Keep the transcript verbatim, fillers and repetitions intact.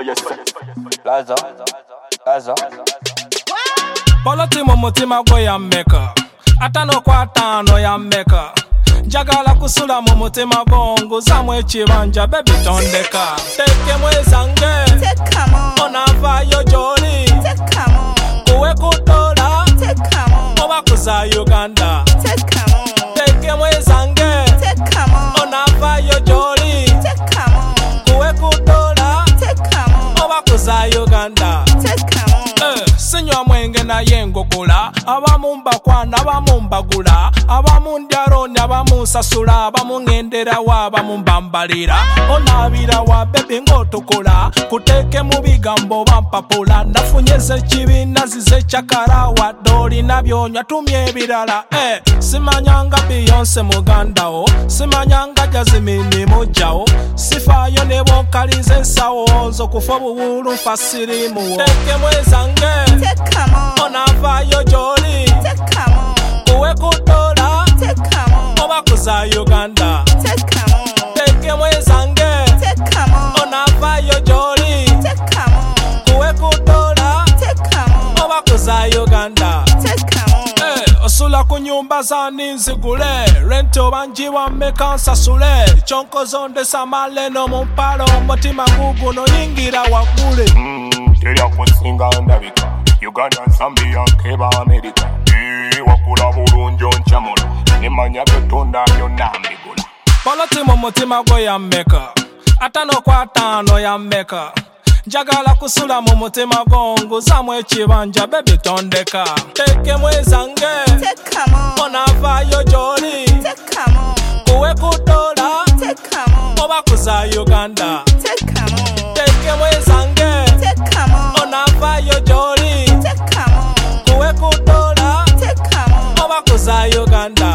Laza, Laza. Poloti mu mutima gwe yammeka atano kwa atano yammeka njagala kusula mu mutima gonguzamu ekibanja bebi tondeka tekemu ezange onavaayo gy'oli kuwe kudola oba kuza Uganda tekemu ezange onavaayo gy'oli kuwe kudola oba kuza Uganda. Sinywa mwenge naye ngogula abamu mbakwana abamu mbagula abamu ndyalonde abamu nsasula abamu ngenderawo abamu mbambalira onaabirawa bebi ng'otukola kuteeke mu bigambo bampapula nafunyeze ekibiina zize kyakala wadde olina byonywa tumya ebirala eh, simanyanga Beyonce mugandawo simanyanga Jazmine mujjawo sifaayo ne bonkaliza ensawo nzo kufa obuwulu nfa sirimuwo teekemu ezange onavaayo gy'oli kuwe kudola oba kuza Uganda tekemu ezange onavaayo gy'oli kuwe kudola oba kuza Uganda. Osula ku nyumba zani nzigule rent oba njiwa mmeka nsasule kyonkoze ondesa maleno mu mpalo omutima guguno yingira waggule terya kunsinga ndabika Uganda, Zambia, Keba, America. Eee, wakula bulungi onkyamula nemanya byotunda byonna mbigula. Poloti mu mutima gwe yammeka atano kwa atano yammeka njagala kusula mu mutima gonguzamu ekibanja bebi tondeka tekemu ezange onavaayo gy'oli kuwe kudola oba kuza Uganda tekemu ezange onavaayo gy'oli kuwe kudola oba kuza Uganda.